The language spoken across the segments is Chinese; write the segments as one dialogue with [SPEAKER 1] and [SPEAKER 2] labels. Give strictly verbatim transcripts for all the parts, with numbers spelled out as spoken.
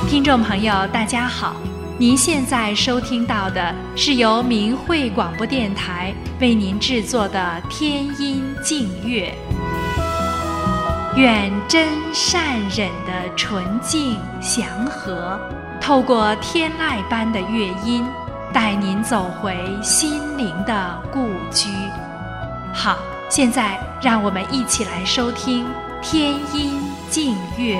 [SPEAKER 1] 听众朋友大家好，您现在收听到的是由明慧广播电台为您制作的天音净乐。愿真善忍的纯净祥和，透过天籁般的乐音，带您走回心灵的故居。好，现在让我们一起来收听天音净乐。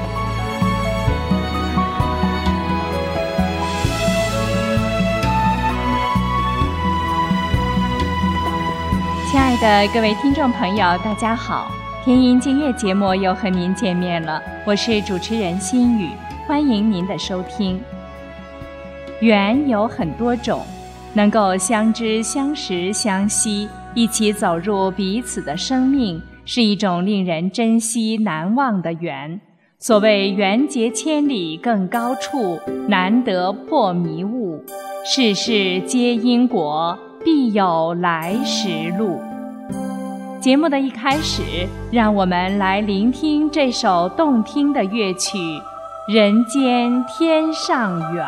[SPEAKER 2] 亲爱的各位听众朋友大家好，天音净乐节目又和您见面了，我是主持人心雨，欢迎您的收听。缘有很多种，能够相知相识相惜，一起走入彼此的生命，是一种令人珍惜难忘的缘。所谓缘结千里更高处，难得破迷雾，世事皆因果，必有来时路。节目的一开始，让我们来聆听这首动听的乐曲《人间天上缘》。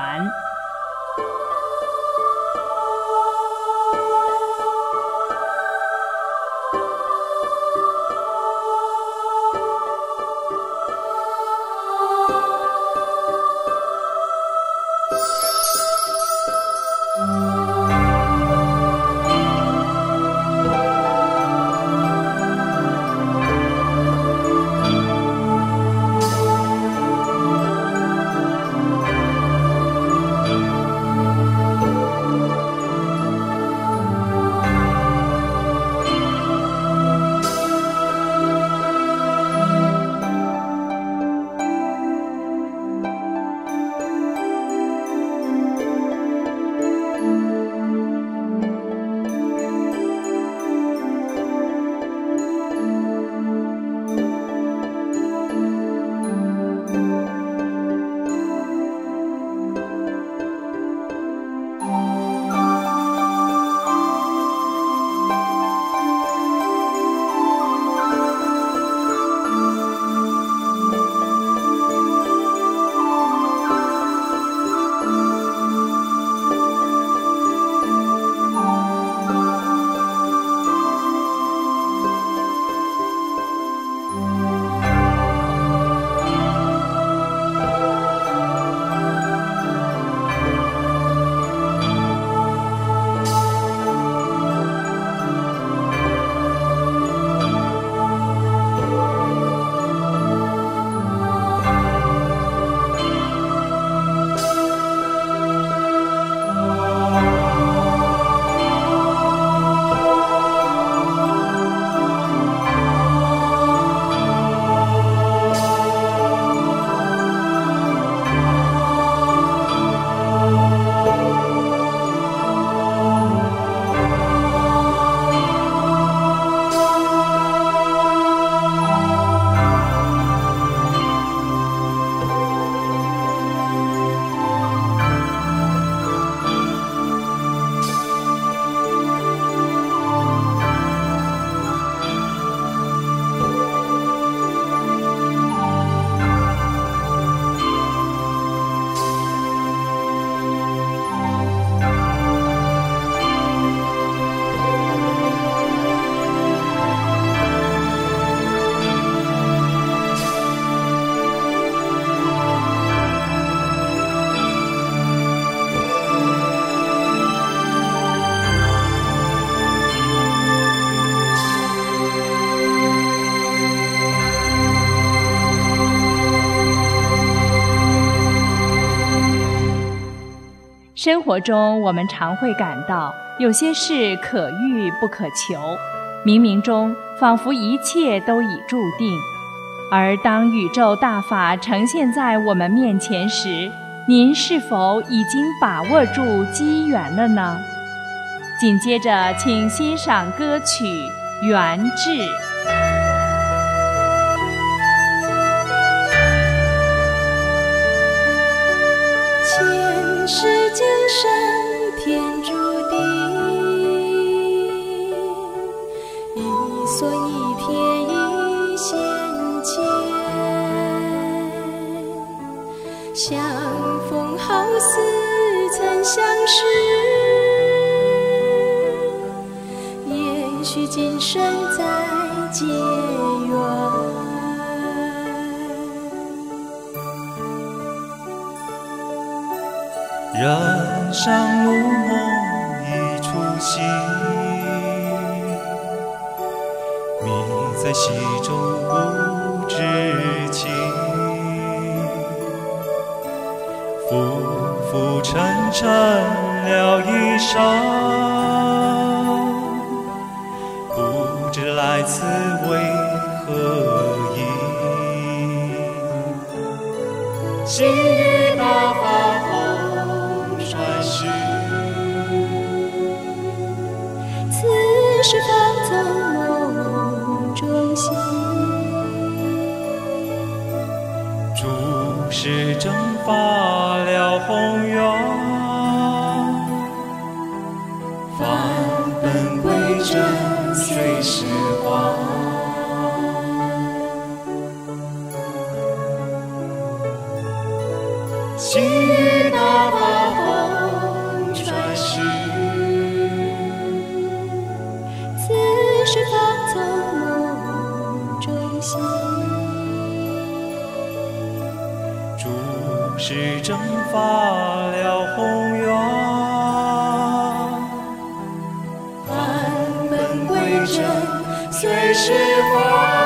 [SPEAKER 2] 生活中我们常会感到有些事可遇不可求，冥冥中仿佛一切都已注定。而当宇宙大法呈现在我们面前时，您是否已经把握住机缘了呢？紧接着请欣赏歌曲《缘至》。
[SPEAKER 3] 前世今生天注定，一所一天一线牵， 相逢好似曾相识，也许今生再结缘。
[SPEAKER 4] 人生如梦一出戏，迷在戏中不知情，浮浮沉沉了一生，不知来此为何意。细雨打发红船时，
[SPEAKER 3] 此时方从梦中醒，
[SPEAKER 4] 诸事蒸发了宏愿，返本归真随时光。细雨打发红船时，
[SPEAKER 3] 此时方从梦中醒，
[SPEAKER 4] 诸事蒸发了宏愿，
[SPEAKER 3] 返本归真随时光。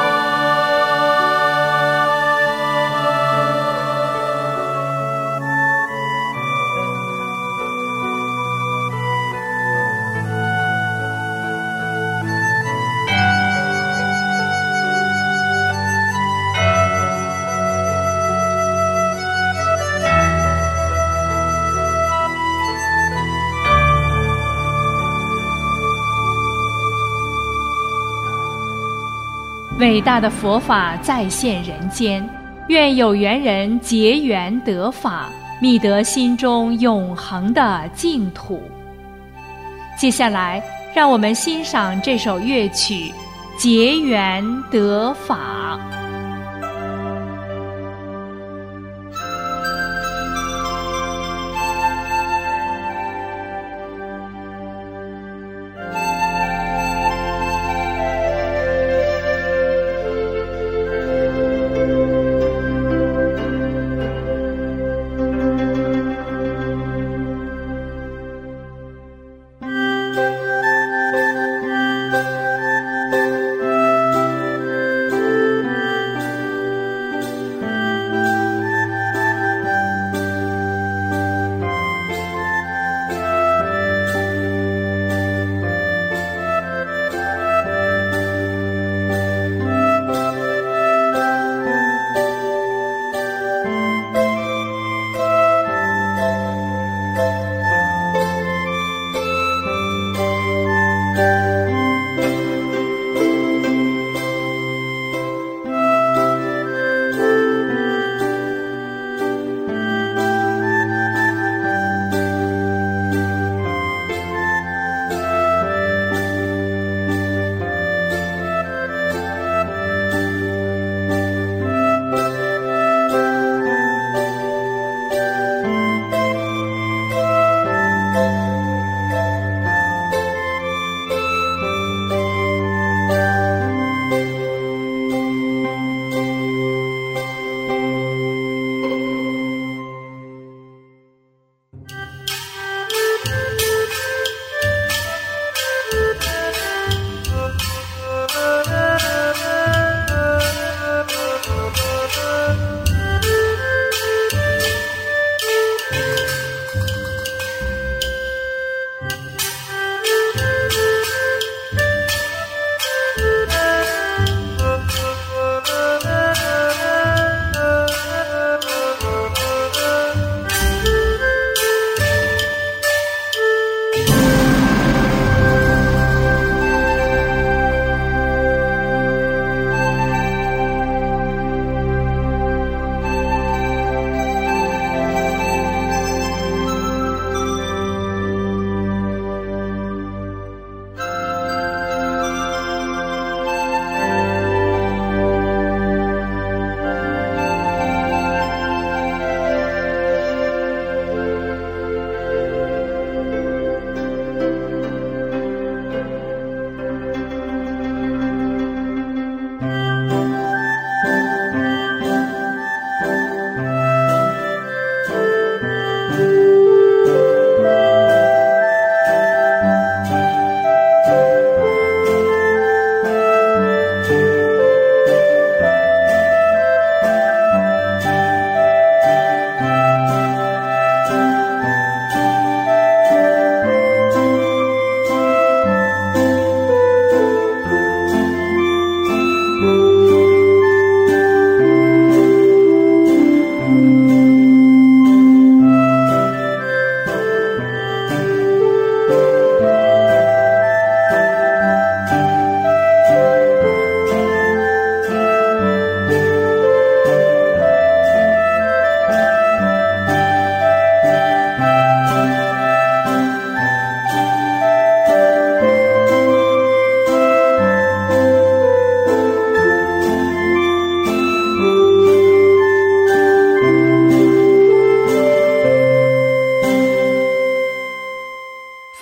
[SPEAKER 1] 伟大的佛法再现人间，愿有缘人结缘得法，觅得心中永恒的净土。接下来，让我们欣赏这首乐曲《结缘得法》。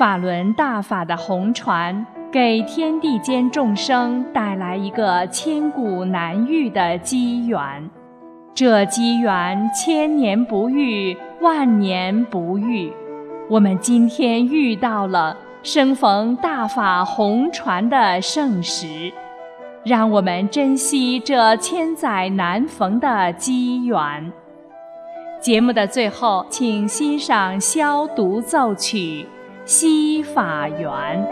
[SPEAKER 2] 法轮大法的红传，给天地间众生带来一个千古难遇的机缘。这机缘千年不遇，万年不遇。我们今天遇到了，生逢大法红传的盛时，让我们珍惜这千载难逢的机缘。节目的最后，请欣赏消独奏曲《惜法缘》。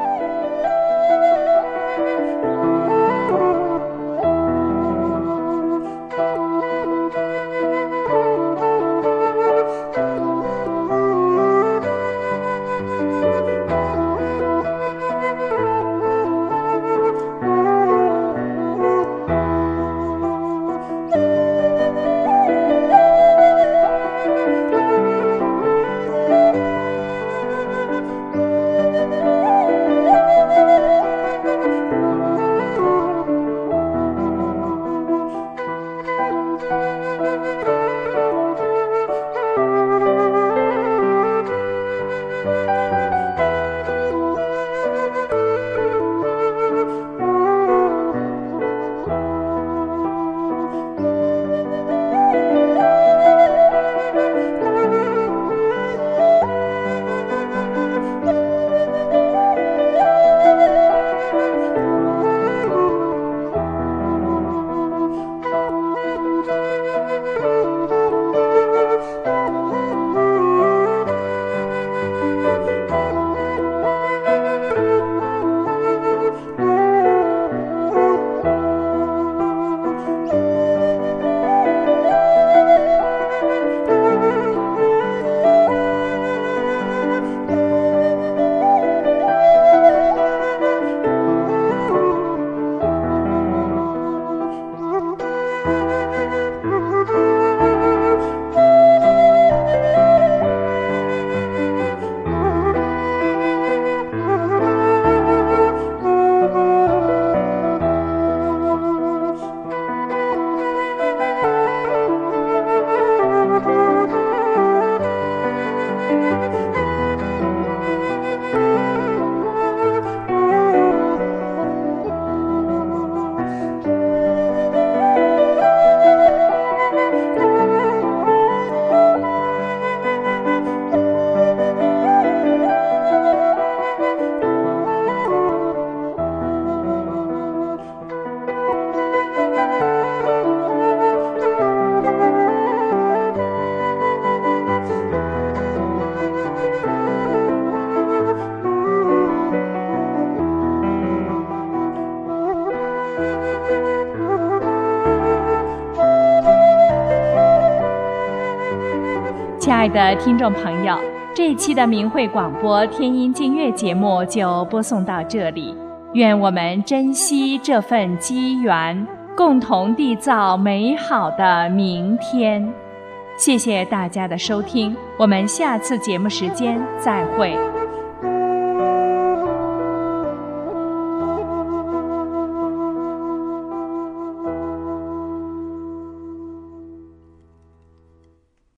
[SPEAKER 2] 亲爱的听众朋友，这一期的明慧广播天音净月节目就播送到这里。愿我们珍惜这份机缘，共同缔造美好的明天。谢谢大家的收听，我们下次节目时间再会。